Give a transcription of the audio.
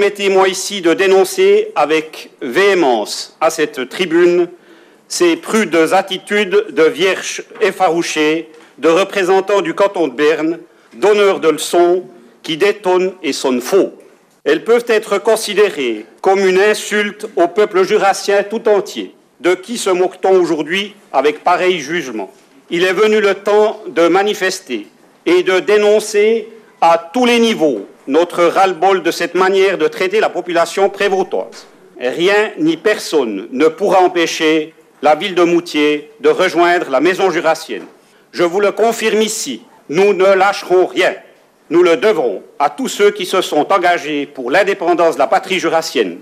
permettez-moi ici de dénoncer avec véhémence à cette tribune ces prudes attitudes de vierges effarouchées, de représentants du canton de Berne, donneurs de leçons qui détonnent et sonnent faux. Elles peuvent être considérées comme une insulte au peuple jurassien tout entier. De qui se moque-t-on aujourd'hui avec pareil jugement? Il est venu le temps de manifester et de dénoncer à tous les niveaux notre ras-le-bol de cette manière de traiter la population prévôtoise. Rien ni personne ne pourra empêcher la ville de Moutier de rejoindre la maison jurassienne. Je vous le confirme ici, nous ne lâcherons rien. Nous le devrons à tous ceux qui se sont engagés pour l'indépendance de la patrie jurassienne.